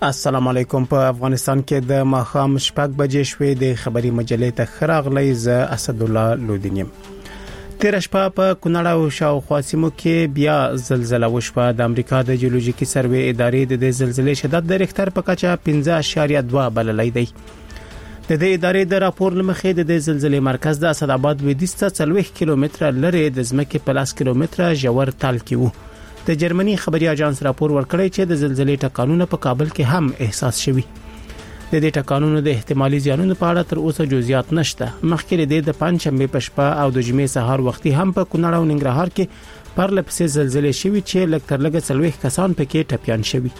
السلام علیکم. په افغانستان کې د ماښام 6 بجې شوې د خبري مجلې ته خراغلی ز اسد الله لودینیم. تیر شپه په کونړ او شاوخوا سیمو کې بیا زلزلہ وشوه. د امریکا د جیولوژیکي سروې ادارې د زلزلې شدت د ریختر په کچه 5.2 بللی دی. د دې ادارې د راپور لمخې د زلزلې مرکز د اسد آباد لویدیځ څخه 40 کیلومتره لري د ځمکې په 10 کیلومتره ژور تال کې وو. د جرمني خبري اژانس راپور ورکړی چې د زلزلې ټکانونه په کابل کې هم احساس شوي. د دې ټکانونو د احتمالي زیانونو په اړه تر اوسه جزئیات نشته. مخکې د پنځشنبه په شپه او د جمعې سهار وختي هم په کونړ او ننګرهار کې پرلپسې زلزلې شوي چې لږ تر لږه 40 کسان پکې ټپيان شوي.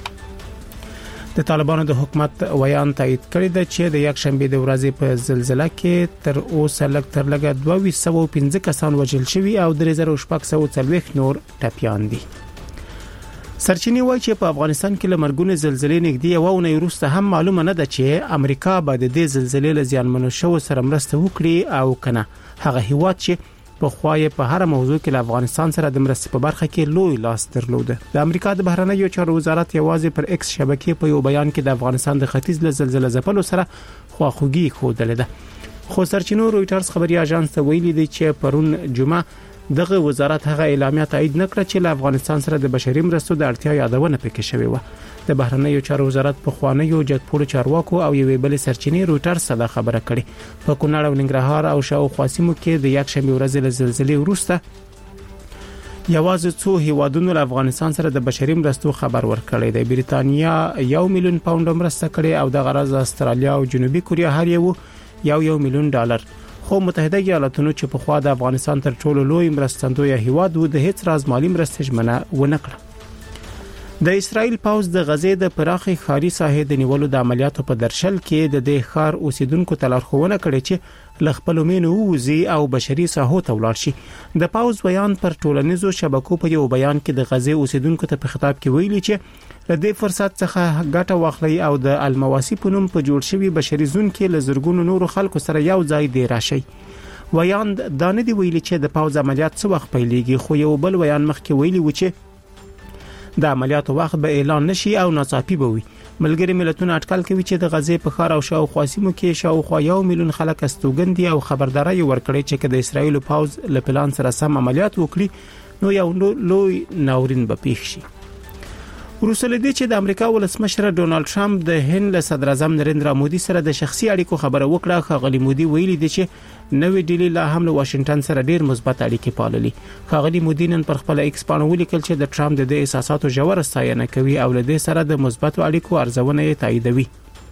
د طالبانو د حکومت ویان تایید کړی دی چې د یکشنبه د ورځې په زلزلہ کې تر اوسه لږ تر لږه 215 کسان وژل شوي او 3640 نور ټپيان دي. سرچینې وایي چې په افغانستان کې لمرګونه زلزلې نږدې یو ونې وروسته هم معلومه نه ده چې امریکا به د دې زلزلې له زیانمنو شوو سره مرسته وکړي او کنه. هغه هیواد چې په خوای په هر موضوع کې له افغانستان سره د مرستې په برخه کې لوی لاس درلوده. د امریکا د بهرنیو چارو وزارت یوازې پر ایکس شبکې په یو بیان کې د افغانستان د ختیځ له زلزلې ځپلو سره خواخوږي خوده ده. خو سرچینو رويټرز خبري اژانس ته ویلي دي چې پرون جمعه دغه وزارت هغه اعلامیه تایید نکړه چې له افغانستان سره د بشري مرستو د اړتیا یادونه پکې شوی و. د بهرنیو چارو وزارت په خوانیو جګپوړو چارواکو او یوې بل سرچینې رويټرز سره خبره کړې. په کونړ او ننګرهار او شاوخوا سیمو کې د یکشنبه ورځې له زلزلې وروسته یوازې څو هیوادونو له افغانستان سره د بشري مرستو خبر ورکړی دی. بریتانیا 1 میلیون پاوند مرسته کړې او د غرض استرالیا او جنوبي کوریا هر یو $1 میلیون. خو متحده ایالاتونو چې په خوا د افغانستان تر ټولو لوی مرستندوی هیواد و د هیڅ راز مالی مرستې ژمنه ونه کړه. د اسرائیل پوځ د غزې د پراخي ښاري ساحې د نیولو د عملیاتو په درشل کې د دې ښار اوسیدونکو ته لارښوونه کړې چې لخپل مینو ووزي او بشري ساحو ته ولاړ شي. د پوځ بیان پر ټولنیزو شبکو په یو بیان کې د غزې اوسیدونکو ته په خطاب کې ویلي چې له دې فرصت څخه ګټه واخلي او د المواسی په نوم په جوړ شوی بشري زون کې له زرګونو نورو خلکو سره یو ځای دی راشي. ویان دانه دی ویلي چې د پوځ عملیات څو وخت پیلېږي، خو یو بل ویان مخکې ویلي و چې د عملیاتو وخت به اعلان نشي او ناڅاپي به وي. ملګری ملتونه اټکل کوي چې د غزې په ښار او شاوخوا سیمو کې شاوخوا 1 میلیون خلک استوګن دي او خبرداري ورکړي چې د اسرایل پوځ له پلان سره سم عملیات وکړي نو یو لوی ناورین به پیښ شي. وروسته لدې چې د امریکا ولسمشر ډونالد ټرمپ د هند له صدر اعظم نریندرا مودي سره د شخصي اړیکو خبره وکړه، خغلی مودي ویلي دی چې نوې ډیلی لا هم له واشنگټن سره ډیر مثبت اړیکې پاللي. خغلی مودي نن پر خپل ایکس باندې ولیکل چې د ټرمپ د احساساتو ژور ستاینه کوي او له دې سره د مثبت اړیکو ارزونه یې تاییدوي.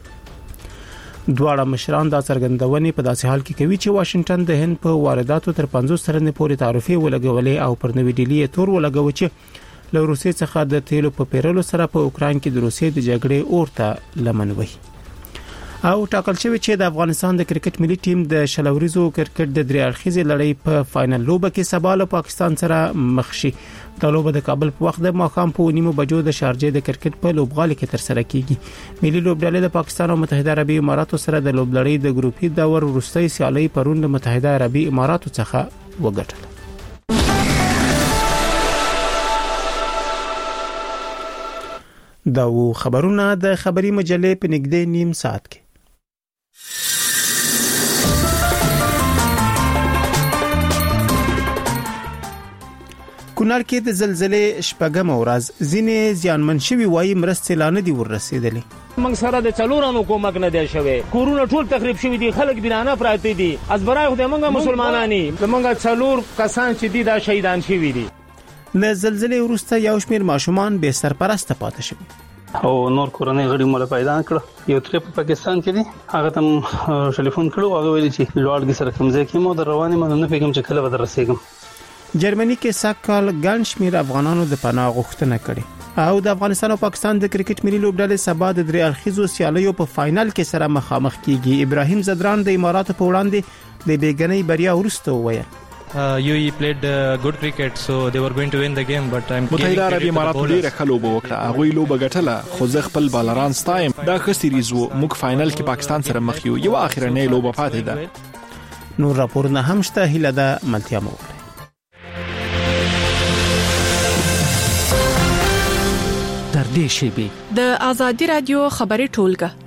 دواړه مشران دا څرګندونې په داسې حال کې کوي چې واشنگټن د هند په وارداتو تر 50 سلنې پورې تعرفې ولګولې او پر نوې ډیلی تور ولګوي چې له روسیې څخه د تیلو په پیرلو سره په اوکران کې د روسیې د جګړې اورته لمن وي. او ټاکل شوی چې د افغانستان د کرکټ ملي ټیم د شلوريزو کرکټ د درې اړخیزې لړۍ په فائنل لوبه کې سبا له پاکستان سره مخ شي. د لوبه د کابل په وخت د ماښام په 9 بجو د شارجې د کرکټ په لوبغالي کې تر سره کیږي. ملي لوبډلې د پاکستان او متحده عربی اماراتو سره د لوبلړۍ د ګروپي دور وروستۍ سیالي پرون د متحده عربی اماراتو څخه وګټله. دا و خبرونه د خبري مجلې په نږدې نیم ساعت کې. کونړ کې د زلزلې شپږم ورځ ځینې زیانمن شوي وایي مرستې لا نه دي ورسېدلې. موږ سره د څلورانو کومک نه دی شوی، کورونه ټول تخریب شوي دي، خلک بنانه پراته دي. از برای خدای موږ مسلمانانی موږ څلور کسان چې دي دا شهیدان شوي دي. له زلزلې وروسته یو شمېر ماشومان به سرپرسته پاتې شوي او نور کورنۍ غړي مولا پیدا کړ. یو تر په پاکستان کې دي، هغه تم ټلیفون کړو، هغه ویل چې لوړګي سره کوم ځای کې مو در روانې مې نه پیګم چې کله به درسېږم. جرمني کې سکهال ګڼ شمېر افغانانو د پناه غوښتنه کړې او د افغانستان او پاکستان د کرکټ ملي لوبډلې سبا د درې اړخیزو سیالیو په فائنل کې سره مخامخ کیږي. ابراهیم زدران د اماراتو په وړاندې د بیګنۍ بریا وروسته وویل UAE played good cricket, so they were going to win the game, but I'm متحده عربی امارات ډیره ښه لوبه وکړه، هغه لوبه ګټله، خو زه خپل بالران ستایم. دا ښه سیریز وو، موږ فائنل کې پاکستان سره مخ یو اخرنۍ لوبه پاتې ده. نور راپورونه هم شته، هیله ده ملتیا مو وکړي. در نږدې شي. د آزادي رادیو خبري ټولګه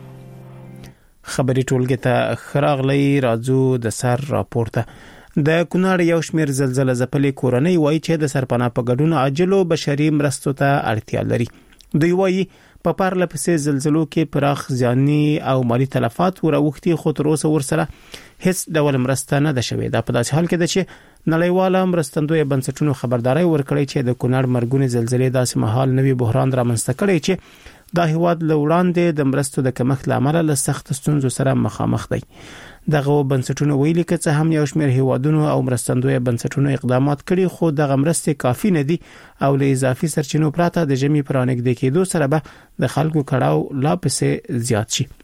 ته خراغلی راځو د سر راپورته. د کونړ یو شمیر زلزلې ځپلې کورنۍ وایي چې د سرپناه په ګډون عاجلو بشري مرستو ته اړتیا لري. دوی وایي په پرله پسې زلزلو کې پراخ ځاني او مالی تلفات وروختي، خو تر اوسه ورسره هیڅ ډول مرسته نه ده شوې. دا په داسې حال کې ده چې نړیواله مرستندوی بنسټونو خبرداري ورکړې چې د کونړ مرګونی زلزلې داسې مهال نوي بحران رامنځته کړي چې دا هیواد له وړاندې د مرستو د کمښت لامل له سخت ستونزو سره مخامخ دی. دغه بنسټونو ویلي چې هم یو شمېر هیوادونو او مرستندوی بنسټونو اقدامات کړي، خو دغه مرستې کافي نه دي او له اضافي سرچینو پرته د جمی پرانګ د کېدو سره به د خلکو کړهو لا پسې زیات شي.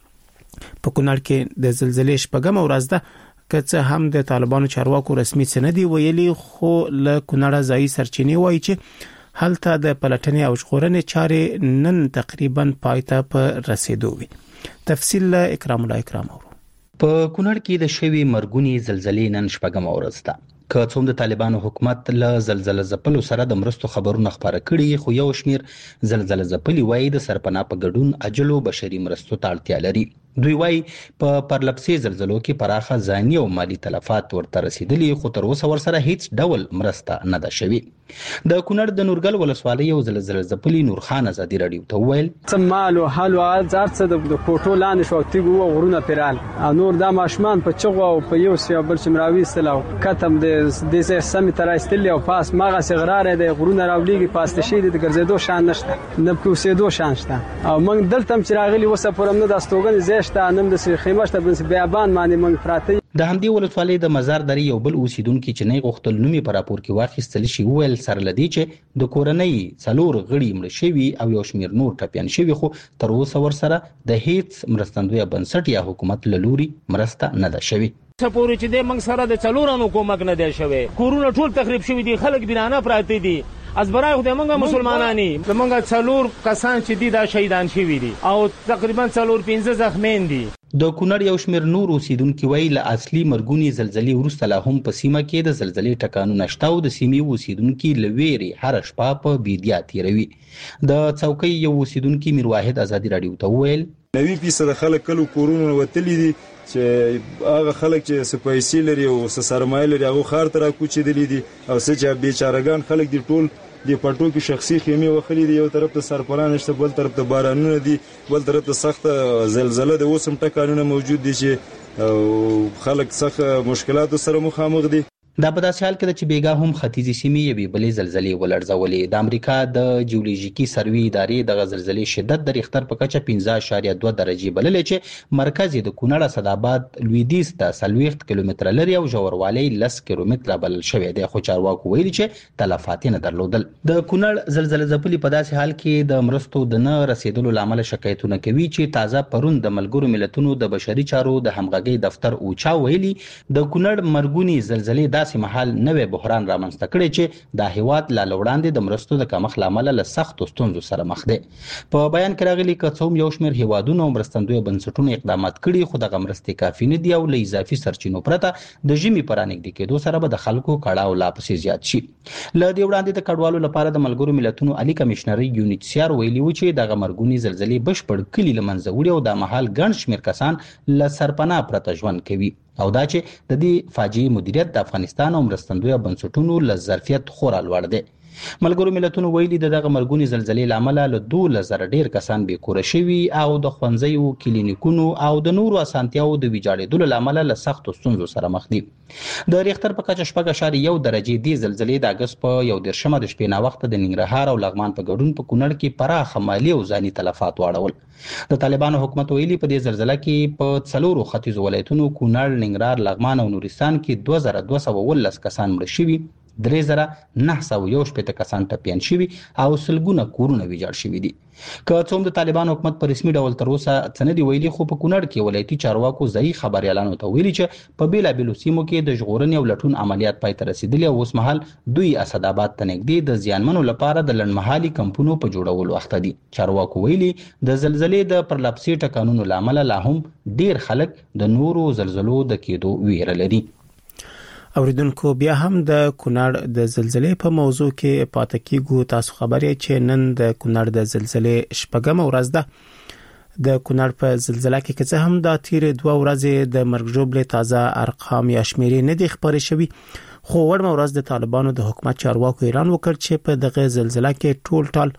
په کونړ کې د زلزلې شپږم ورځ ده که هم د طالبانو چارواکو رسمي سند ویلي، خو له کونړ ځای سرچینې وایي چې هلته د پلټنې او ژغورنې چارې نن تقریبا پایته په رسیدو وي. تفصیل اکرام الله اکرام اورو. په کونړ کې د شوی مرګونی زلزلې نن شپږم ورځ ده. که څوم د طالبانو حکومت له زلزلې ځپلو سره د مرستو خبرونه خبره کړي، خو یو شمیر زلزلې ځپلي وایي د سرپناه په ګډون عاجلو بشري مرستو ته اړتیا لري. دوی وایي په پرلپسې زلزلو کې پراخه ځاني او مالی تلفات ورته رسیدلي، خو تر اوسه ورسره هیڅ ډول مرسته نه ده شوې. د کونړ د نورګل ولسوالۍ یو زلزلې ځپلي نور خان ازادي رادیو ته وویل څه مال او حال او ارڅ د کوټو لاندې شو تیګو او غرونه پیرال او نور د ماشمان په چغو او په یو سی بل چمراوي سلاو کتم د سمې ترایستل او پاس ماغه سغرار د غرونه راولېږي پاست شي د ګرځېدو شان نشته، نه کوسېدو شان شته. او موږ دلته چې راغلي وسه پرم نه د استوګن زیشته نن د خیمشته بنس بیابان باندې موږ پراته. د همدې ولسوالۍ د مزار درې یو بل اوسیدونکو چې نه غوښتل نومي پر راپور کې واخیستل شي ویل سره لدی چې د کورنۍ څلور غړي مړ شوي او یو شمیر نور ټپيان شوي، خو تر اوسه ورسره د هیڅ مرستندوی بنسټ یا حکومت له لوري مرسته نه ده شوې. سپوري چې د منګ سره د څلورانو کومک نه دی شوی، کورونه ټول تخریب شوي دي، خلک بنانه پراته دي. از برای خدای منګه مسلمانانی منګه څلور کسان چې دي دا شهیدان شوي دي او تقریبا څلور 15 زخمین دي. د کونړ یو شمیر نور اوسیدونکو ویل اصلي مرګونی زلزلې ورسته لا هم په سیمه کې د زلزلې ټکانونه شته او د سیمې اوسیدونکو لويري هر شپه په بیدیا تیروي. د څوکۍ یو اوسیدونکو میر واحد ازادي رادیو ته ویل 90% خلک کلو کورونه وتلی دي چې هغه خلک چې سپایسي لري او سرمایه لري هغه خار تر کوچېدلی دي او سچا بیچارهګان خلک دي ټول د پټو کې شخصي خیمه وخلي دي، یو طرف ته سرپناه نشته، بل طرف ته بارانونه دي، بل طرف ته سخت زلزلہ د اوسم ټکانونه موجود دي چې خلک سخت مشکلاتو سره مخامخ دي. دا په داسې حال کې چې بیګا هم ختیځي سیمې یوې بلې زلزلې ولړزولې. د امریکا د جیولوژیکي سروي ادارې د زلزلې شدت د ریختر په کچه 15.2 درجې بللې چې مرکز د کونړ اسداباد لویدیځ ته 40 کیلومتر لري او ژوروالی 10 کیلومتر بلل شوی دی، خو چارواکو ویلي چې تلفات نه درلودل. د کونړ زلزلې ځپلي په داسې حال کې د مرستو د نه رسیدلو لامل شکایتونه کوي چې تازه پرون د ملګرو ملتونو د بشري چارو د همغږي دفتر اوچا ویلي د کونړ مرګونی زلزلې مهال نوې بحران رامنځته کړي چې د هیواد لا لوړاندې د مرستو د کمښت لامل له سخت ستونزو سره مخ دي. په بیان کې راغلي چې څوم یو شمېر هیوادونو او مرستندوی بنسټونو اقدامات کړي، خو دغه مرستې کافي نه دي او له اضافي سرچینو پرته د ژمي پرانګ کېدو سره به د خلکو کړهو لا پسې زیات شي. له دې وړاندې د کډوالو لپاره د ملګرو ملتونو عالی کمشنر یونیسیار ویلي و چې دغه مرګونی زلزلې بشپړ کلی لمنځه وړي او د مهال ګڼ شمېر کسان له سرپناه پرته ژوند کوي او دا چې د دې فاجعي مدیریت د افغانستان او مرستندوی بنسټونو له ظرفیت خورا لوړ دی. ملګرو ملتونو ویلي دغه مرګونی زلزلې لامل له 2000 ډیر کسان بې کور شوي او د خوندزیو کلینیکونو او د نورو اسانتیاو د ویجاړېدلو لامل له سخت ستونزو سره مخ دي. د ریختر په کچه 4.1 درجې دی زلزلې د اگست په 11 د شپې نا وخت د ننګرهار او لغمان په ګډون په کونړ کې پراخه مالی او ځاني تلفات واړول. د طالبانو حکومت ویلي په دې زلزلہ کې په څلورو ختیځو ولایتونو کونړ، ننګرهار، لغمان او نورستان کې 2219 کسان مړ شوي، 3918 کسان ټپيان شوي او سلګونه کورونه ویجاړ شوي دي. که څوم د طالبان حکومت په رسمي ډول تر اوسه څه نه دی ویلي، خو په کونړ کې ولایتي چارواکو ځایي خبريالانو ته ویلي چې په بیلابیلو سیمو کې د ژغورنې او لټون عملیات پای ته رسیدلي او اوس مهال دوی اسداباد ته نږدې د زیانمنو لپاره د لنډمهالي کمپونو په جوړولو اخته دي. چارواکو ویلي د زلزلې د پرلپسې ټکانونو لامل لا هم ډیر خلک د نورو زلزلو د کېدو ویره لري. اوریدونکو بیا هم د کونړ د زلزلې په موضوع کې پاتې کیږو. تاسو خبرې چې نن د کونړ د زلزلې شپږم ورځ ده. د کونړ په زلزلہ کې که څه هم د تیر 2 ورځې د مرګ ژوبلې تازه ارقام یا شمیرې نه دي خبرې شوي، خو وړمه ورځ د طالبانو د حکومت چارواکو اعلان وکړ چې په دغه زلزلہ کې ټول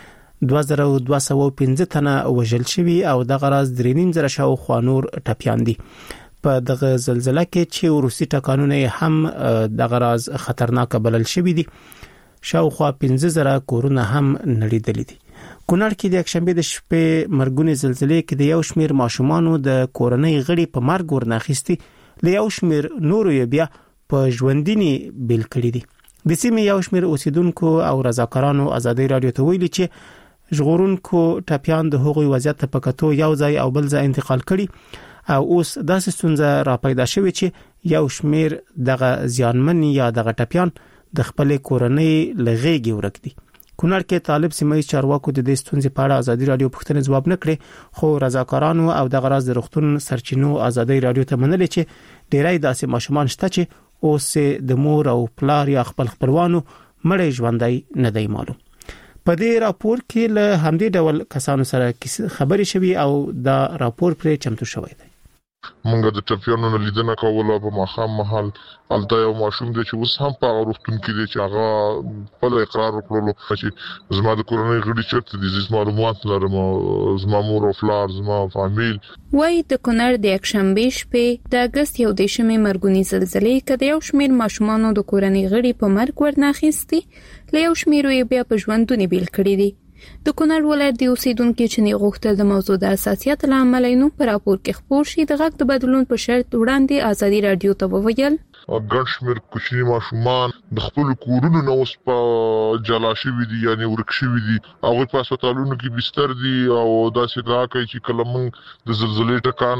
2215 تنه وژل شوي او دغه راز 3.5 شاوخوا نور ټپيان دي. په دغه زلزلہ کې چې روسي ټکانونه هم دغه راز خطرناک بلل شوي دي. شاوخوا 15000 کورونه هم نړیدلي دي. کونړ کې د یکشنبه د شپې مرګونی زلزلې کې د یو شمیر ماشومانو د کورنۍ غړي په مرګ ورناخستي، له یو شمیر نورو یې بیا په ژوندینی بیل کړی دي. د سیمې یو شمیر اوسیدونکو او رضاکارانو ازادي رادیو ته ویلي چې ژغورونکو ټپيان د هغوی وضعیت په کتو یو ځای او بل ځای انتقال کړي او اوس داسې ستونزه را پیدا شوې چې یو شمیر دغه زیانمن یا دغه ټپيان د خپل کورنۍ لغېږي ورک دي. کونړ کې طالب سیمه چارواکو د دې ستونزې په اړه ازادي رادیو پوښتنه ځواب نه کړي، خو رضاکارانو او دغه راز د روغتون سرچینو ازادي رادیو ته منلې چې ډیری داسې ماشومان شته چې اوس د مور او پلار یا خپل خپلوانو مړ ژوندۍ نه دی معلوم. په دې راپور کې له همدې ډول کسانو سره خبرې شوي او دا راپور پر چمتو شوی دی. مونږ د ټپيانو نه لیدنه کوله په ماښام مهال. الته یو ماشوم دی چې اوس هم په روغتون کې دی چې هغه په اقرار وکړلو چې زما د کورنۍ غړي چیرته دي، زما معلومات لرم، زما مور او پلار، زما فامیل. وای د کونړ د یکشنبه شپې د اگست 11 مرګونی زلزلې کې د یو شمیر ماشومانو د کورنۍ غړي په مرګ ورناخستي، له یو شمیر یې بیا په ژوندونی بیل کړی دي. د کونړ ولایت د اوسیدونکو چې نه غوښتل د موضوع د اساسیت لامل نو پر راپور کې خبر شي د غږ د بدلون په شرط وړاندې ازادي رادیو ته وویل ګڼ شمېر کوچني ماشومان د خپل کورونو نه اوس په جلا شوي دي، یعنی ورک شوي دي. هغوی په هسپتالونو کې بستر دي او داسې ادعا کوي چې کله موږ د زلزلې ټکان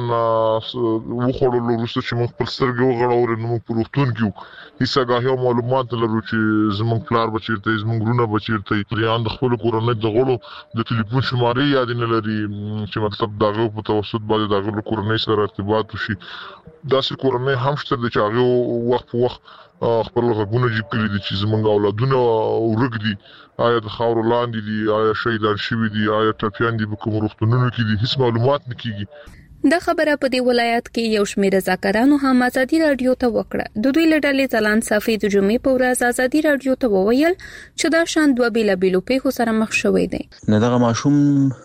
وخوړلو وروسته چې موږ خپل سترګې وغړولې نو موږ په روغتون کې وو. هیڅ آګاهي او معلومات لرو چې زموږ پلار به چېرته وي، زموږ وروڼه به چېرته وي. پریان د خپلو کورنۍ د غړو د ټلیفون شمارې یاد نه لري چې مطلب د هغو په توسط باندې د هغو له کورنۍ سره ارتباط وشي. داسې کورنۍ هم شته چې هغې وخت په وخت خپل غږونه جیب کړي دي چې زموږ اولادونه ورک دي، آیا د خاورو لاندې دي، آیا شهیدان شوي دي، آیا ټپیان دي په کوم روغتونونو کې دي، هیڅ معلومات نه کیږي. دا خبره په دې ولایت کې یو شمېر رضاکارانو هم ازادي رادیو ته وکړه. د دوی له ډلې ځلان صافي د جمعې په ورځ ازادي رادیو ته وویل چې دا شان دوه بیلابیلو پیښو سره مخ شوی دی. نه دغه ماشوم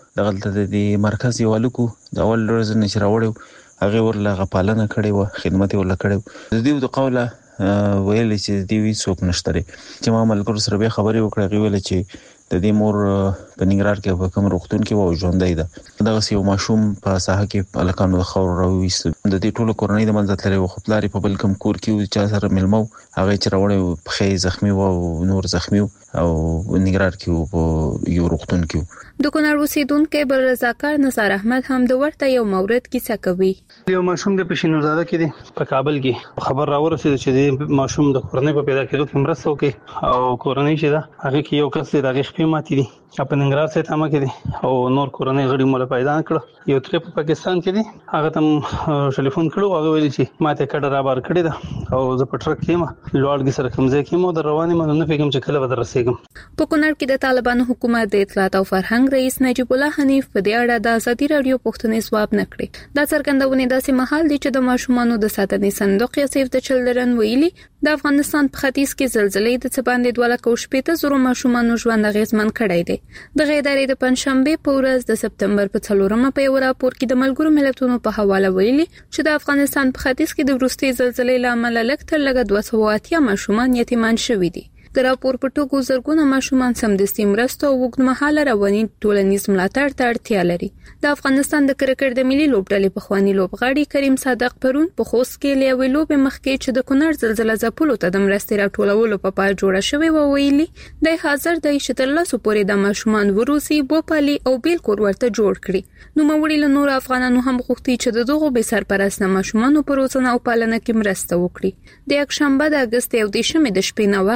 دغه د مرکز یو الکو د اول ورځ نه چروړو هغه ورله غپالنه کړې و، خدمت ورله کړې. د دې د قوله ویل چې دی وی څوک نشته چې ما ملګرو سره به خبرې وکړې، ویل چې د دې مور په ننګرهار کې په کوم روغتون کې و ژوندۍ ده. دغه یو ماشوم په ساحه کې الکانو د خور راويست. د دې ټولو کورنۍ د منځ تللی و، خو پلار په بل کوم کور کې و چې سره ملمو هغه چې راوړې په خې زخمی و او نور زخمی او ننګرهار کې په یو روغتون کې. د کونړ اوسیدونکو بل رضاکار نثار احمد هم د ورته یو مورد کیسه کوي. یو ماشوم د پښینوزاده کې دی په کابل کې خبر راورسید چې د ماشوم د کورنۍ په پیدا کېدو کې مرسته وکړي او کورنۍ چې دا هغه کې یو کس د هغه خپې ماتې دي په ننګرهار سره تمه کې دي او نور کورنۍ غړي مولا پیدا کړ. یو تر په پاکستان کې دي هغه تم ټلیفون کړو، هغه ویل چې ماته کډه را بار کړی دا او زه په ټرک کې ما لوړګي سره کومځه کې مو د رواني مې نه فکر چې کله به رسېږم. په کونړ کې د طالبانو حکومت د اطلاعات او فرهنګ رئیس نجیب الله حنیف په دې اړه د ازادي رادیو پوښتنې ځواب نه کړی. دا څرګندونه داسې مهال دي چې د ماشومانو د ساتنې صندوق یا سیف د چلډرن ویلي د افغانستان په ختیځ کې زلزلې د څباندې 2,000 ماشومانو ژوند اغیزمن کړی دی. د غیدارې د پنځشنبه په ورځ د سپتمبر په 4مه په یو راپور کې د ملګرو ملتونو په حواله ویلي چې د افغانستان په ختیځ کې د وروستي زلزلې لامل لږ تر لږه 280 ماشومان یتیمان شوي دي. د راپور په ټوګو زرګونه ماشومان سمدستي مرسته او وګړمحاله رواني ټولنیز ملاتړ ته اړتیا لري. د افغانستان د کرکټ د ملي لوبډلې پخوانی لوبغاړي کریم صادق پرون په خوست کې لیوي لوب مخکې چې د کونړ زلزلہ ځپلو ته د مرستې راټولولو په پای جوړه شوې و ویلي د حاضر د شتلاسو پورې د ماشومان وروسي بوپالي او بیل کور ورته جوړ کړي. نو موړي له نور افغانانو هم غوښتي چې د دغو به سرپرست ماشومانو پر روزنه او پالنه کې مرسته وکړي. د یکشنبه د اگست 11 د شپې نه وخت د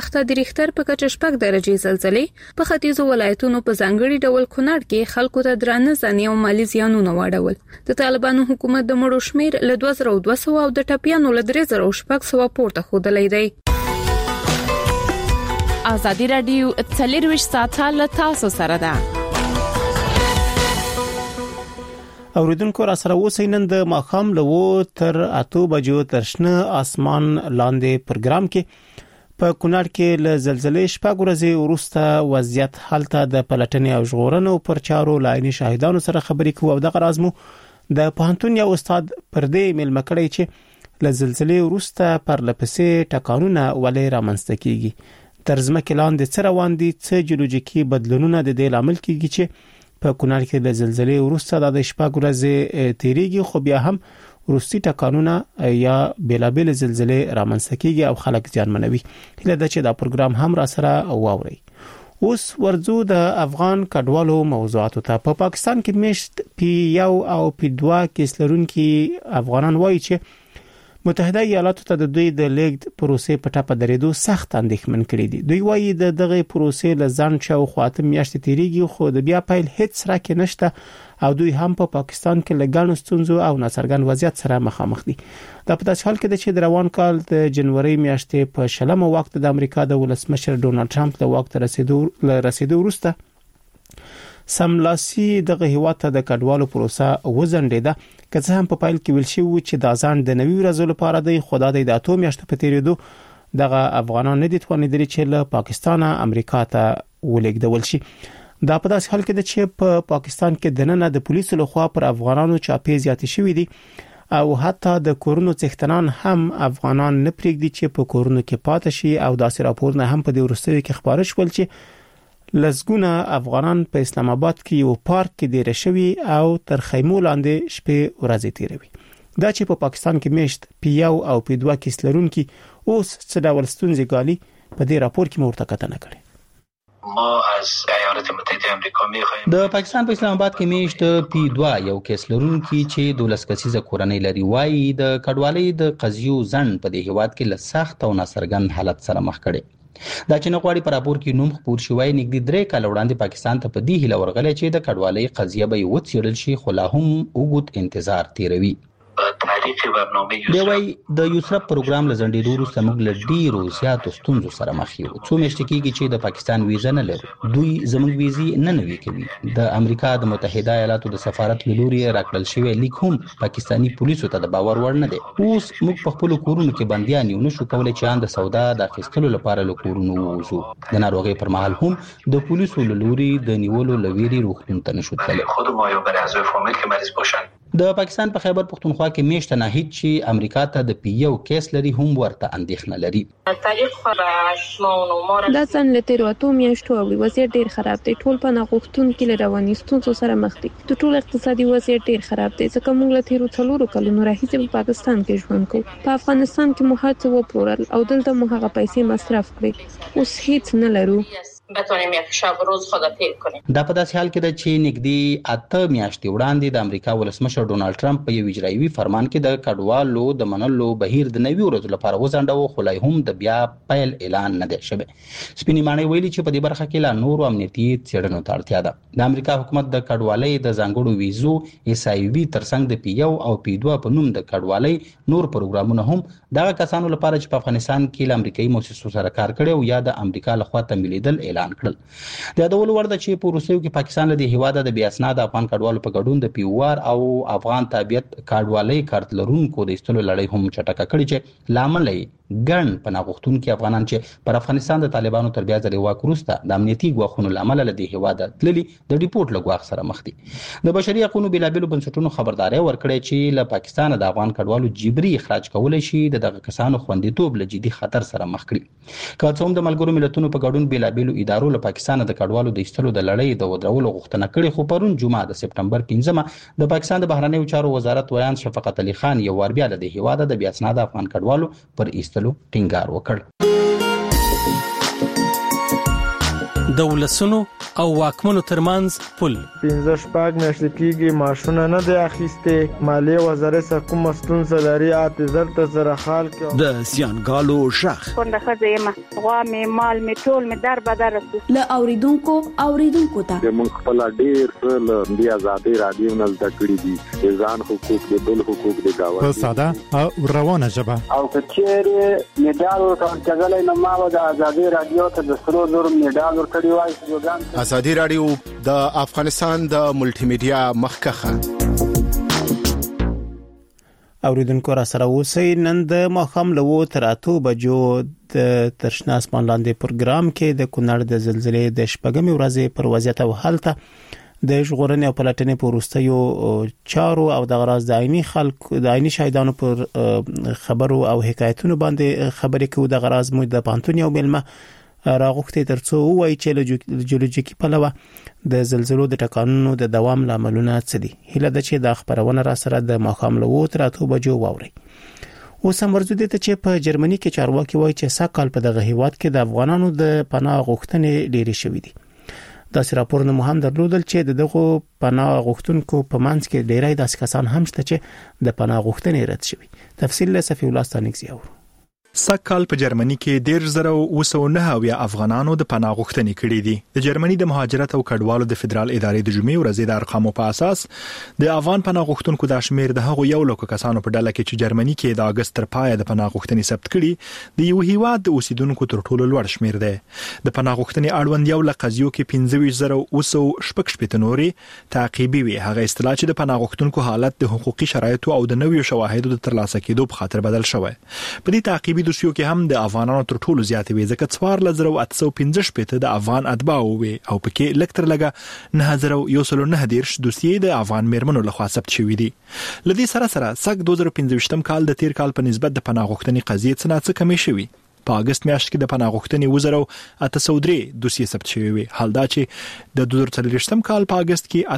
ریختر په کچه 6 درجه زلزلې په ختیځو ولایتونو په ځانګړي ډول کونړ کې خلکو ته درانه ځاني او مالی زیانونه واړول. د طالبانو حکومت د مړو شمیر له 2200 او د ټپیانو له 3600 پورته خوده دی. ازادي رادیو 24 ساعته له تاسو سره ده. اوریدونکو را سره اوسئ. نن د ماښام له 8 تر 8 بجو تر شنه اسمان لاندې پروګرام کې په کونړ کې له زلزلې 6 ورځې وروسته وضعیت حالت د پلټنې او ژغورنې پر چارو لایني شاهدانو سره خبرې کوو. او دغه رازمو د پوهنتون یو استاد پر دې ملمه کړی چې له زلزلې وروسته پر لپسې ټکانونه ولې رامنځته کیږي. تر ځمکې لاندې څه روان دي، څه جیولوژیکي بدلونونه د دې لامل کیږي چې په کونړ کې د زلزلې وروسته د 6 ورځې تیریږي، خو بیا هم وروستي ټکانونه یا بیلابل زلزلې رامنځته کیږي او خلک زیانمنوي. هله د چې دا پروګرام هم را سره واوري. اوس ورځو د افغان کډوالو موضوعاتو ته. په پاکستان کې مشت P1 او P2 کیس لرونکي افغانان وایي چې متحده ایالاتو ته د دوی د لیګ پروسې په ټاپه درېدو سخت اندېښمن کړي دي. دوی وایي د دغه پروسې له ځان شاو خواته میاشتې تیریږي، خو د بیا پیل هیڅ راکې نشته او دوی هم په پاکستان کې لګانو ستونزو او ناڅرګند وضعیت سره مخامخ دي. دا په داسې حال کې چې د روان کال د جنوري میاشتې په شلمه وخت د امریکا د ولسمشر ډونالد ټرمپ د واک ته رسیدو وروسته سملاسي دغه هیواد ته د کډوالو پروسه وزنډیده. که څه هم په پایل کې ویل شوی چې د ځان د نوي ورځو لپاره د خدا د 8 میاشتو په تیریدو دغه افغانان نه دي توانیدلي چې له پاکستان امریکا ته ولېږدول شي. دا په داسې حال کې چې په پاکستان کې د نن د پولیسو لخوا پر افغانانو چاپی زیاتې شوې دي او حتی د کورونو څښتنان هم افغانان نه پریږدي چې په کورونو کې پاتې شي. او داسې راپورونه هم په دې ورستوي کې خبره شول چې لزګونه افغانان په اسلام آباد کې یو پارک کې ډیر شوی او تر خیمو لاندې شپې ورځې تیروي. دا چې په پاکستان کې مشت P1 او P2 کیس لرونکي اوس څه ډول ستونزې ګالي په دې راپور کې مورته کتنه کړې. ما از ایالات متحده آمریکا می‌خوایم د پاکستان په اسلام آباد کې میشت P2 یو کیس لرونکي چې 12 کسیزه کورنۍ لري وایي د کډوالۍ د قضیو ځن په دې هیواد کې له سخت او ناڅرګند حالت سره مخ کړي. دا چې نغواړي پر راپور کې نوم خپور شوی نږدې 3 کال وړاندې پاکستان ته په دې هیله ورغلی چې د کډوالۍ قضیه به وڅېړل شي، خو لا هم وګت انتظار تیروي. تاریخي برنامه د یوسرب پروګرام لزندېدو وروسته موږ له ډیرو زیاتو ستونزو سره مخ یو. څو میاشتې کېږي چې د پاکستان ویزه نه لرو. دوی زموږ ویزې نه نوي کوي. د امریکا د متحده ایالاتو د سفارت له لوري راکړل شوی لیک هم پاکستانی پولیسو ته د باور وړ نه دی. اوس موږ په خپل کورونو کې بنديان یو، نشو کولای چې ان د سودا د اخیستلو لپاره له کورونو ووځو. د ناروغي پر مهال هم د پولیسو له لوري د نیولو لويري روغتون ته نشو تللی. خود ما یا برای اعضای فامیل که مریض باشن. د پاکستان په خیبر پختونخوا کې میشت ناهید چې امریکا ته د P1 کیس لري هم ورته اندېښنه لري. دا څن له 13 میاشتو او وضعیت ډیر خراب دی. ټول په ناغښتون کې له رواني ستونزو سره مخ دي. د ټول اقتصادي وضعیت ډیر خراب دی ځکه موږ له 13 کلونو راهیسې په پاکستان کې ژوند کوو. په افغانستان کې مو هڅه وپلورل او دلته مو هغه پیسې مصرف کړې. اوس هیڅ نه لرو. بتونیم یک شب روز خدافظی کنیم. دا په داسې حال کې ده چې نږدې 8 میاشتې وړاندې د امریکا ولسمشر ډونالد ټرمپ په یو اجرایوي فرمان کې د کډوالو د منلو بهیر د نوي ورځو لپاره وځنډاوه، خو لا هم د بیا پیل اعلان نه دی شوی. سپینې ماڼۍ ویلي چې په دې برخه کې لا نورو امنیتي څېړنو ته اړتیا ده. د امریکا حکومت د کډوالۍ د ځانګړو ویزو SIV ترڅنګ د P1 او P2 په نوم د کډوالۍ نور پروګرامونه هم دغه کسانو لپاره چې په افغانستان کې له امریکایي مؤسسو سره کار کړي او یا د امریکا لخوا تمویلېدل اعلان کړل. د یادولو وړ ده چې په روسیو کې پاکستان له دې هیواده د بې اسناده افغان کډوالو په ګډون د پیوار او افغان تابعیت کډوالۍ کارت لرونکو د ایستلو لړۍ هم چټکه کړې چې لامل یې ګڼ پناه غوښتونکي افغانان چې پر افغانستان د طالبانو تر بیا ځلې واک وروسته د امنیتي ګواښونو له امله له دې هیواده تللي د ډیپورټ له ګواښ سره مخ دي. د بشري حقوقو بېلابېلو بنسټونو خبرداری ورکړې چې له پاکستانه د افغان کډوالو جبري اخراج کولی شي د دغه کسانو خوندیتوب له جدي خطر سره مخ کړي. که څه هم د ملګرو ملتونو په ګډون بېلابېلو ادارو له پاکستانه د کډوالو د ایستلو د لړۍ د ودرولو غوښتنه کړې، خو پرون جمعه د سپټمبر 15 د پاکستان د بهرنیو چارو وزارت ویان شفقت علي خان یو وار بیا له دې هیواده د بې اسناده افغان کډوالو پر ایستلو ټینګار وکړ. د ولسونو او واکمنو ترمنځ پل 15 میاشتې کېږي معاشونه نه دی اخیسته مالیه وزارت سره کوم ستونزه لري اعتذار ته سره حال کې د زیانګالو شخ څنګه خزه غوا می مال می ټول می در بدر له اوریدونکو ته موږ خپل ډیر له دی آزادي رادیو نل تکړی دي ځان حقوق د بل حقوق د گاوه په ساده او روانه ژبه او کچېره میډال ورکړل کېږي نو ما د آزادي رادیو ته د سرو زر میډال ورکړی وای آزادي رادیو د افغانستان د ملټي میډیا مخکخه اوریدونکو را سره اوسئ نن د ماښام له 8 بجو د ترشناس باندې پروګرام کې د کونړ د زلزلې د شپږمې ورځې پر وضعیت او حالت د ژغورنې او پلټنې په وروستیو چارو او د غراض د عیني شاهدانو پر خبرو او حکایتونو باندې خبرې کوي د غراض مو د پانتون یو ملمه راغوښتي ترڅو وایي چې له جیولوژیکي پلوه د زلزلو د ټکانونو د دوام لاملونه څه دي هله د چې د خبرونه را سره د ماښام له 8 بجو واوري اوس هم ورزو دي چې په جرمني کې چارواکي وایي چې ساکال په دغه هیواد کې د افغانانو د پناه غوښتنې ډېرې شوې دي دا راپورونه مهم درلودل چې دغه پناه غوښتونکو په منځ کې ډېرای داسې کسان هم شته چې د پناه غوښتنې رد شوي تفصیل له صفی الله ستانکزی اورو سکهال په جرمني کې 109 افغانانو د پناه غوښتنې کړې دي د جرمني د مهاجرت او کډوالو د فدرال ادارې د جمعې ورځې د ارقامو په اساس د افغان پناه غوښتونکو د شمیر د هغو یو لک کسانو په ډله کې چې جرمني کې د اگست تر پای د پناه غوښتنې ثبت کړي د یو هیواد د اوسیدونکو تر ټولو لوړ شمیر دی د پناه غوښتنې اړوند یو لقضیو کې 15000 نوري تعقیبي وي هغه اصطلاح چې د پناه غوښتونکو حالت د حقوقي شرایطو او د نویو شواهدو د ترلاسه کېدو په خاطر بدل شوی په دې تعقیبي دوسیو کې هم د افغانانو تر ټولو زیات وي ځکه 4815 د افغان اتباع وي او پکې لکتر لګه 9119 دوسیې د افغان میرمنو لخوا ثبت شوې دي لدې سره سګ 2015 کال د تیر کال په نسبت د پناه غوښتنې قضیې څخه کمې شوې په اگست میاشت کې د پناه غوښتنې 803 دوسیې ثبت شوې وي حال دا چې د 2023 کال په اگست کې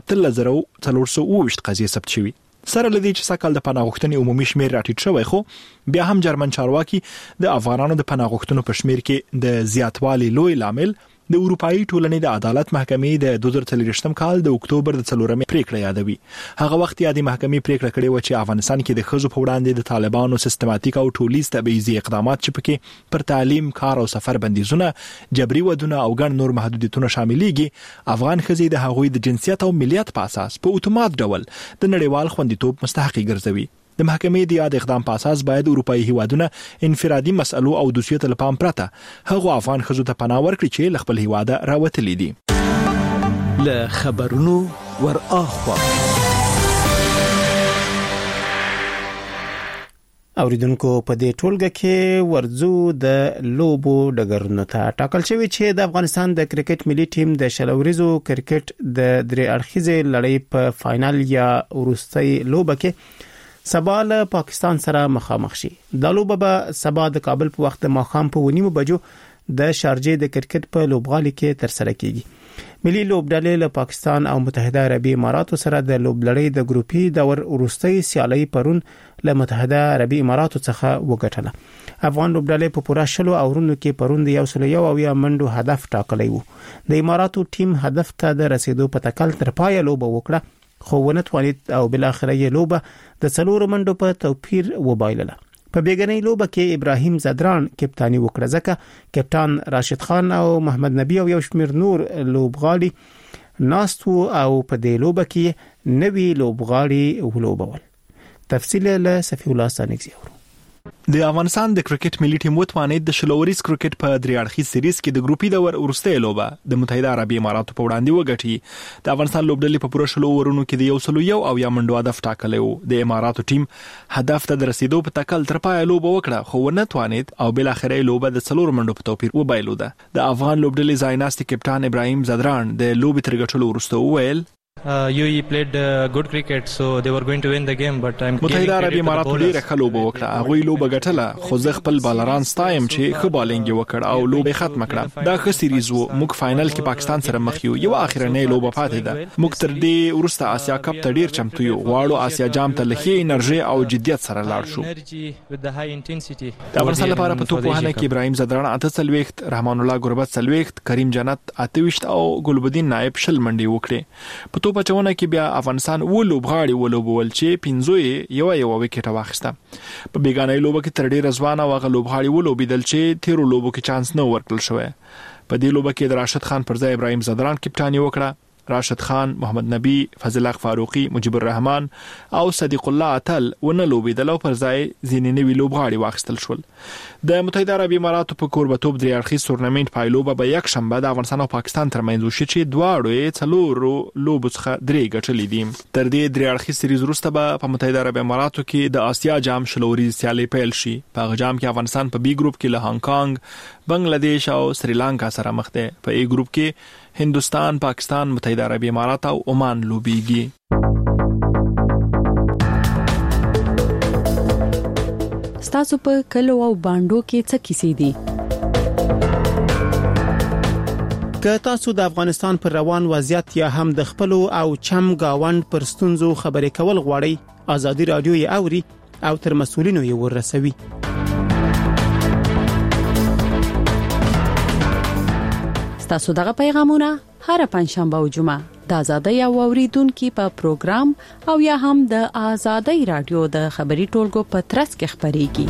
8420 قضیې ثبت شوې سره لدی چې سکهال د پناه غوښتنې عمومي شمیر راټیټ شوی خو بیا هم جرمن چارواکي د افغانانو د پناه غوښتنو په شمیر کې د زیاتوالي لوی لامل د اروپאי ټولنې د عدالت محکمې د 2023 کال د اکتوبر د 4مې پریکړه یادوي هغه وخت یادې محکمې پریکړه کړې و چې افغانستان کې د خزو په وړاندې د طالبانو سیستماتیک او ټولیز تبعیضي اقدامات چې پکې پر تعلیم کار او سفر بندیزونه جبري ودونه او ګڼ نور محدودیتونه شاملېږي افغان خزې د هغوی د جنسیت او ملیت په اساس په اتومات ډول د نړیوال خوندیتوب مستحقي ګرځوي د محکمې د یاد اقدام په اساس باید اروپאי هیوادونه انفرادي مسئلو او دوسیو ته پام پرته هغه افغان خزو ته پناه ورکړي چې خپل هیواده راوتلي دي له خبرونو ور اخوا اوریدونکو په دې ټولګه کې ورزو د لوبو ډګرونو ته ټاکل شوی چې د افغانستان د کرکټ ملي ټیم د شلوريزو کرکټ د درې اړخیزه لړۍ په فائنل یا وروستۍ لوبه کې سبا له پاکستان سره مخامخ شي د لوبه به سبا د کابل په وخت د ماښام په 9 بجو د شارجې د کرکټ په لوبغالي کې تر سره کیږي ملي لوبډلې له پاکستان او متحده عربی اماراتو سره د لوبلړۍ د ګروپي دور وروستۍ سیالي پرون له متحده عربی اماراتو څخه وګټله افغان لوبډلې په پوره شلو اورونو کې پرون د 101 منډو هدف ټاکلی وو د اماراتو ټیم هدف ته د رسیدو په تکل تر پای لوبه وکړه خو ونه توانید او بل اخر یې لوبه د څلور منډو په توپیر وبایلله په بیګنۍ لوبه کې ابراهیم زدران کپتانی وکړه ځکه کپتان راشد خان او محمد نبی او یو شمیر نور لوبغاړي ناستو او په دې لوبه کې نوی لوبغاړي ولوبول تفصیل له صفی الله ستانکزی د افغانستان د کرکټ ملي ټیم وتوانید د شلوريز کرکټ په درې اړخیز سریز کې د ګروپي دور وروستۍ لوبه د متحده عربی اماراتو په وړاندې وګټي د افغانستان لوبډلې په پوره شلو ورونو کې د 101 او یا منډو هدف ټاکلی وو د اماراتو ټیم هدف ته د رسیدو په تکل تر پای لوبه وکړه خو ونه توانید او بل اخر لوبه د څلور منډو په توپیر وبایلوده د افغان لوبډلې ځایناستي کپتان ابراهیم زدران د لوبې تر ګټلو وروسته وویل UAE played good cricket, so they were going to win the game, but I'm متحده عربی امارات ډیره ښه لوبه وکړه. هغه لوبه ګټله، خو زه خپل بالران ستایم چې ښه بالینګ وکړ او لوبه ختم کړه. دا ښه سیریز وو. موږ فائنل کې پاکستان سره مخ یو اخرنۍ لوبه پاتې ده. موږ تر دې وروسته آسیا کپ ته ډیر چمتو یو. غواړو آسیا جام ته لخي انرژي او جدیت سره لاړ شو. د افغانستان لپاره په توپ وهنه کې ابراهیم زدران 38، رحمان الله ګربت 40، کریم جنت 28 او ګلبدین نائب 20 منډي وکړي. په توپ چونه کې بیا افغانستان ولوبغاړي ولوبول چې 15 یو وکټ واخیسته. په بیگانه لوبه کې تر ډیره ځوان او غلوبغاړي ولوبیدل چې تیرو لوبو کې چانس نه ورکړل شوی. په دې لوبه کې د راشد خان پر ځای ابراهیم زدران کپټانی وکړه. راشد خان، محمد نبی، فضل الله فاروقی، مجيب الرحمن او صدیق الله عتل ونه لوبیدل او پر ځای ځینې نوي لوبغاړي واخیستل شول. د متحده عربي اماراتو په کوربتوب درې اړخیز تورنمنت پایلوبه به یک شنبه د افغانستان او پاکستان ترمنځ وشي چې دواړو یې څلور لوبو څخه درې ګټلې دي. تر دې درې اړخیز سریز وروسته به په متحده عربي اماراتو کې د آسیا جام شلوري سیالي پیل شي. په هغه جام کې افغانستان په بي ګروپ کې له هانګ کانګ، بنگلاديش او سریلانکا سره مخ ده. په ای ګروپ کې هندوستان، پاکستان، متحده عربي امارات او عمان لوبيږي. ستاسو په کلو او باندو کې څه کیسې دي؟ که تاسو د افغانستان پر روان وضعیت یا هم د خپل او چم گاوند پر ستونزو خبرې کول غواړئ، ازادي رادیو یې اوري او تر مسؤلینو یې ورسوي. تاسو دغه پیغامونه هر پنځشنبه او جمعه د آزادۍ او اوریدونکو په پروګرام او یا هم د آزادۍ رادیو د خبري ټولګو په ترڅ کې خبريږي.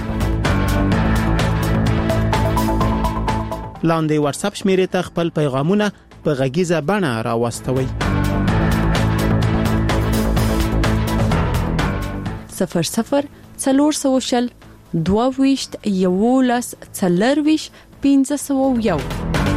لاندې واتس اپ شمیرې ته خپل پیغامونه په غږیزه بڼه راوستوي. 00 400 22 11 40 501.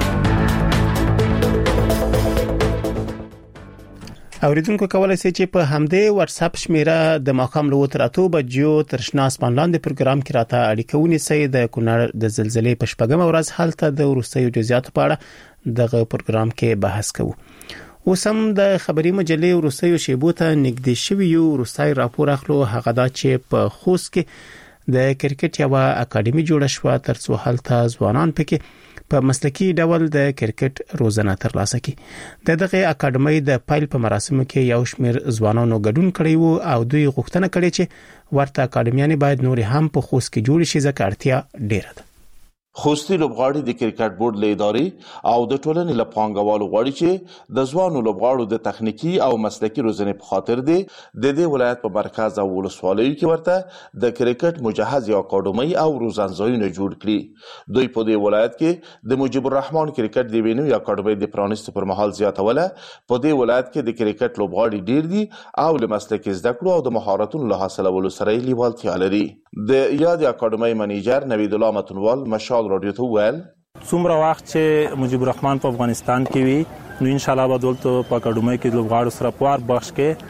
اوریدونکو کولای شي چې په همدې واتس اپ شمیره د ماقام له 8 بجو تر شناس باندې پروګرام کې راته اړیکه ونیسئ. د کونړ د زلزلې په شپږم ورځ حالت د وروستیو جزئیاتو په اړه دغه پروګرام کې بحث کوو. اوس هم د خبري مجلې وروستیو شیبو ته نږدې شوی یو وروستي راپور اخلو. هغه دا چې په خوست کې د کرکټ یو اکاډمي جوړه شوه ترڅو هلته ځوانان پکې په مسلکي ډول د کرکټ روزنه ترلاسه کړي. دغه اکاډمي د پایل په مراسمو کې یو شمېر ځوانانو ګډون کړی وو او دوی غوښتنه کړې چې ورته اکاډمیانې باید نور هم په خوست کې جوړ شي ځکه اړتیا ډیره ده. خوستي لوبغاړي د کرکټ بورډ له ادارې او د ټولنې له پانګوالو غواړي چې د ځوانو لوبغاړو د تخنیکی او مسلکي روزنې په خاطر د دې ولایت په مرکز او ولسوالیو کې ورته د کرکټ مجهز یو اکاډمي او روزنځایونه جوړ کړي. دوی په دې ولایت کې د مجيب الرحمن کرکټ دی وینو یا اکاډمي د پرانیست پر مهال زیاتوله. په دې ولایت کې د کرکټ لوبغاړي ډیر دي او له مسلکي زده کړو او د مهارتونو له حاصلولو سره یې لیوالتیا لري. د یاد اکاډمي منیجر نوید الله متنوال مشال رادیو ته ویل څومره وخت چې مجيب الرحمن په افغانستان کې وي نو ان شاء الله به دلته په اکاډمي کې لوبغاړو سره پوار بخش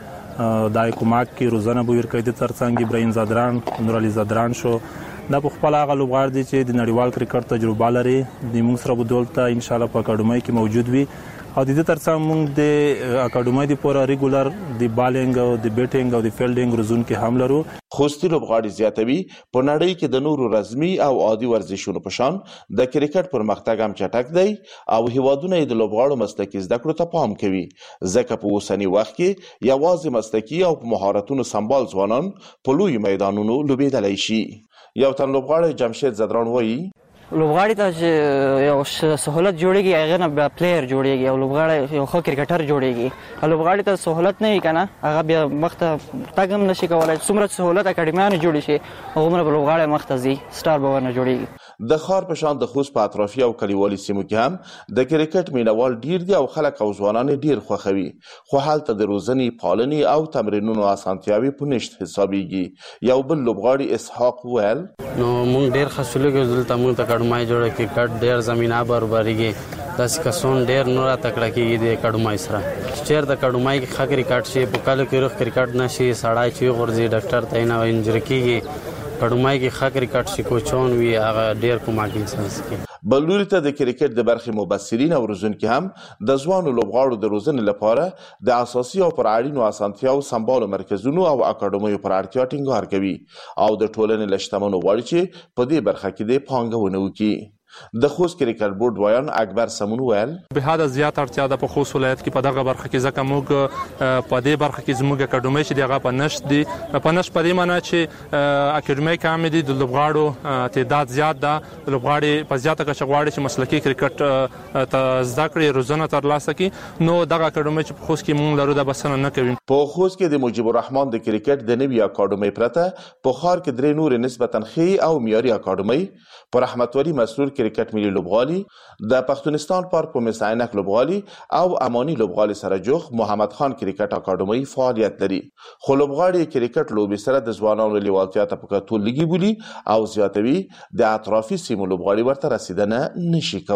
کې دای کومک کې روزنه به ورکړي. د ترڅنګ ابراهیم زدران، نور علي زدران شو دا په خپل هغه لوبغاړي دي چې د نړیوال کرکټ تجربه لري. د موږ سره به دلته ان شاء الله په اکاډمي کې موجود وي او د دې ترڅنګ موږ د اکاډمي د پوره ریګولر د بالینګ او د بیټینګ او د فیلډینګ روزون کې هم لرو. خوستي لوبغاړي زیاتوي په نړۍ کې د نورو رسمي او عادي ورزشونو په شان د کرکټ پرمختګ هم چټک دی او هیوادونه د لوبغاړو مسلکي زده کړو ته پام کوي ځکه په اوسنی وخت کې یوازې مسلکي او مهارتونو سمبال ځوانان په لوی میدانونو لوبېدلی شي. یو تن لوبغاړی جمشید زدران وایي لوبغاړي ته یو سہولت جوړیږي هغه نه پلیئر جوړیږي او لوبغاړي یو ښه کرکټر جوړیږي. لوبغاړي ته سہولت نه وي کنه هغه بیا مخته تګ هم نشي کولای. څومره سہولت اکاډمیانو جوړ شي هغه لوبغاړي مخته ځي سٹار به ونه جوړیږي. د خار په شان د خوست په اطرافي او کلیوالي سیمو کې هم د کرکټ مینوال ډیر دي او خلک او ځوانان ډیر خوښوي خو حالت د روزنې پالنې او تمرینونو اسانتیاوي په نشت حسابيږي. یو بل لوبغاړي اسحاق ویل نو مونږ ډیر خاصولګو دلته مونږ ته کډمای جوړه کرکټ ډیر زمينه برابرېږي داس کسون ډیر نور تکړه کېږي د کډمای سره چیر د کډمای کې خاطر کرکټ شي په کال کې روخ کرکټ نشي سړای چی غورځي ډاکټر ته نه انجری کېږي کډمای کې خاطر کرکټ شي کوچون وی هغه ډیر کومه انسان سکي. بل لوري ته د کرکټ د برخې مبصرین او روزونکي هم د ځوانو لوبغاړو د روزنې لپاره د اساسي او پر اړینو اسانتیاو سمبالو مرکزونو او اکاډمیو پر اړتیا ټینګار کوي او د ټولنې لشتمنو غواړي چې په دې برخه کې د پانګونه وکړي. د خوست کرکټ بورډ وایان اکبر سمون ویل به حد زیات اړتیا ده په خوست ولایت کې په دغه برخه کې ځکه موږ په دې برخه کې زموږ اکاډمي چې دغه په نشت دي په نشت په دې معنی چې اکاډمي کم دي د لوبغاړو تعداد زیات ده لوبغاړي په زیاته کچه غواړي چې مسلکي کرکټ ته زده کړي روزنه ترلاسه کړي نو دغه اکاډمي چې په خوست کې موږ لرو د بسنه نه کوي. په خوست کې د مجيب الرحمن د کرکټ د نوي اکاډمي پرته په خار کې درې نور نسبتا ښه او معیاري اکاډمي پر رحمت ولی مسرور کرکټ ملي لوبغالي د پښتونستان پارک په مسعینک لوبغالي او اماني لوبغالي سره جوخ محمد خان کرکټ اکاډمي فعالیت لري. خو لوبغاړي کرکټ لوبي سره د ځوانانو لیوالتیا ته په کتو لګي بولی او زیاتوي د اطرافي سیمو لوبغاړي ورته رسیدنه نشي کوي.